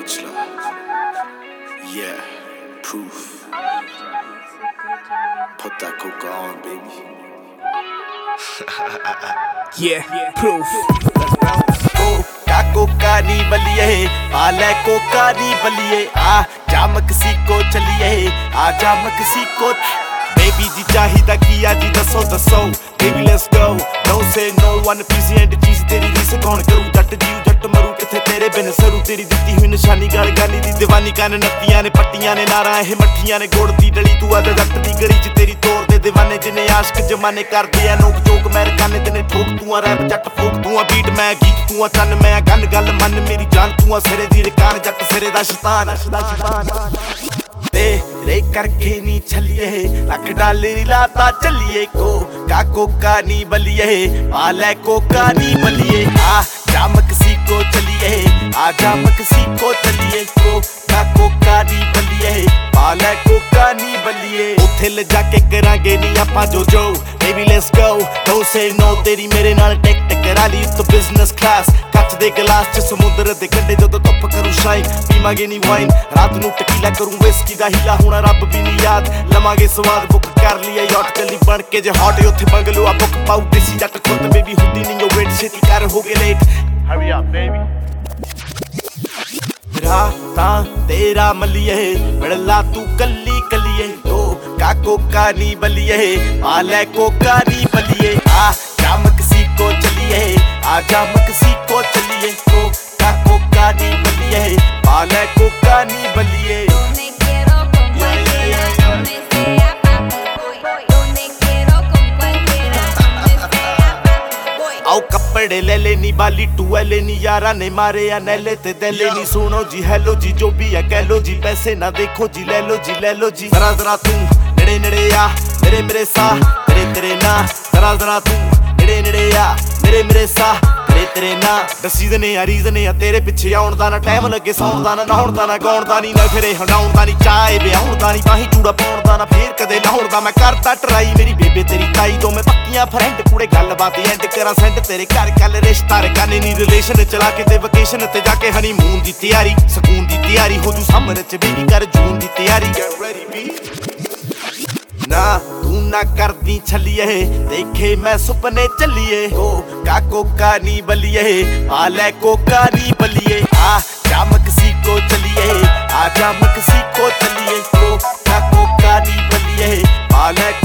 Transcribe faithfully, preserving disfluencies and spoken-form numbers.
Bachelor. Yeah, proof. Put that coca on, baby. Yeah, proof. कोका कोका नी बलिए पाले कोका नी बलिए आ जा मक्सिको चलिए आ जा मक्सिको बेबी जी चाहिदा किया जी दसो दसो baby let's go no say no one पीसी एंड चीज तेरी रीस कौन करू जट जीव जट मरू किथे तेरे बिन सरू तेरी दित्ती हुई निशानी गल गानी दी दीवानी कान नत्तियां ने पट्टियां ने नारा ए मठियां ने गुड़ दी डली तू आदा जट दी गली च तेरी तोर दे दीवाने जिने आशिक जमाने करदे आ नोक जोक अमेरिकाने तेने ठोक तू आ रैप जट फोक तू आ बीट मैं गीत तू आ चन मैं गन गल मन मेरी जान तू आ सिरे दी रकान जट सिरे दा शैतान तेरे करके नी छलिए लख डालर लाता चलिए को का कोका नी बलिए पाले कोका नी बलिए आ जा मक्सिको चलिए आ जा मक्सिको चलिए को का कोका नी बलिए पाले कोका नी बलिए उथे ले जाके करांगे नी आपां जो जो baby let's go don't say no तेरी मेरे नाल टेक टेक करा ली तो बिजनेस क्लास ਕੱਚ ਦੇ ਗਲਾਸ ਚ ਸਮੁੰਦਰ ਦੇ ਕੰਢੇ ਜਦੋਂ ਧੁੱਪ ਕਰੂ ਸ਼ਾਈਨ ਪੀਵਾਂਗੇ ਨੀ ਵਾਈਨ ਰਾਤ ਨੂੰ ਟਕੀਲਾ ਕਰੂੰ ਵਿਸਕੀ ਦਾ ਹੀਲਾ ਹੋਣਾ ਰੱਬ ਵੀ ਨੀ ਯਾਦ ਲਵਾਂਗੇ ਸਵਾਦ ਬੁੱਕ ਕਰ ਲਿਆ ਯਾਟ ਚੱਲੀ ਬਣ ਕੇ ਜੇ ਹੌਟ ਉੱਥੇ ਬੰਗਲੋ ਆ ਬੁੱਕ ਪਾਉ ਦੇਸੀ ਜੱਟ ਖੁਦ ਬੇਬੀ ਹੁੰਦੀ ਨਹੀਂ ਉਹ ਵੇਟ ਛੇਤੀ ਕਰ ਹੋ ਗਏ ਲੇਟ ਹਰੀ ਅਪ ਬੇਬੀ ਰਾਤਾਂ ਤੇਰਾ ਮਲੀਏ ਮਿਲਲਾ ਤੂੰ ਕੱਲੀ ਕੱਲੀਏ ਕੋਕਾ ਕੋਕਾ ਨੀ ਬਲੀਏ ਪਾਲੇ ਕੋਕਾ ਨੀ ਬਲੀਏ ਆ ਜਾ ਮਕਸੀਕੋ ਚਲੀਏ आजा मक्सिको चलिए कोका कोका नी बलिए पाले कोका नी बलिए आओ कपड़े ले लेनी बाली टूएले नी यारा ने मारे या नैले ते दले नी सुनो जी हेलो जी जो भी है कह लो जी पैसे ना देखो जी ले लो जी ले लो जी जरा जरा तू नेड़े नेड़े आ मेरे मेरे सा तेरे तेरे ना जरा जरा तू नेड़े नेड़े आ मेरे मेरे सा तेरे तेरे ना दसी दने आ रीजन आ तेरे पिछे आउण दा ना टाइम लगे सौण दा ना नहाउण दा ना गाउण दा नी ना फिरे हंडाउण दा नी चाहे विआउण दा नी बाही चूड़ा पाउण दा ना फेर कदे लाउण दा मैं करदा ट्राई मेरी बेबे तेरी ताई दो मैं पक्कियां फ्रेंड कुड़े गल बात एंड करा सेंड तेरे घर कल रिश्ता रकाने नी रिलेशन चला के ते वेकेशन ते जाके हनीमून दी तैयारी सकून दी तैयारी हो जू समर च बेबी कर जून दी तैयारी गेट रेडी बी ना तू ना करदी छलिए देखे मैं सुपने चलिए कोका कोका नी बलिए पाले कोका नी बलिए आ जा मक्सिको चलिए आ जा मक्सिको चलिए कोका कोका नी बलिए पाले